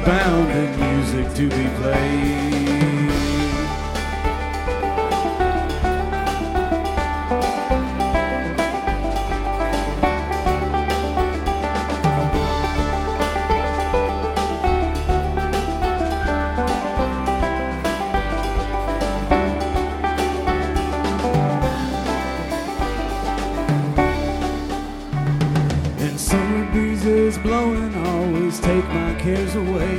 bound and music to be played. And summer breezes blowing always take my cares away.